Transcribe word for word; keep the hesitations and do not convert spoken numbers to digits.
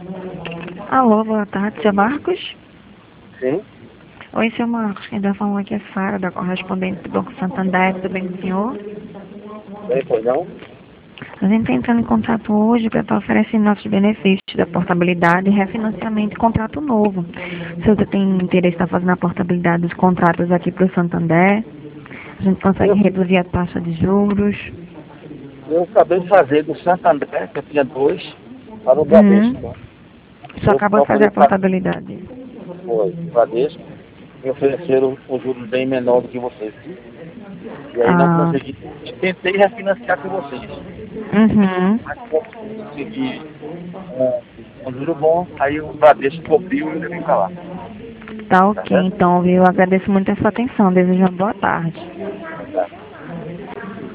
Alô, boa tarde, seu Marcos? Sim? Oi, seu Marcos, quem está falando aqui é Sara, da correspondente do Banco Santander, tudo bem com o senhor? Bem, pois não? A gente está entrando em contato hoje para estar oferecendo nossos benefícios da portabilidade, refinanciamento e contrato novo. Se você tem interesse em estar fazendo a portabilidade dos contratos aqui para o Santander, a gente consegue Eu, reduzir a taxa de juros. eu acabei de fazer do Santander, que eu tinha dois, para o Hum, Bradesco. só Eu acabou de fazer procurei a para portabilidade. o Bradesco e ofereceram um juros bem menor do que vocês. E aí não Ah, consegui. E tentei refinanciar com vocês. uhum. Mas como não consegui um, um juro bom, aí o Bradesco cobriu e eu levei para lá. Tá Tá ok, certo? então, viu? Eu agradeço muito a sua atenção. Desejo uma boa tarde.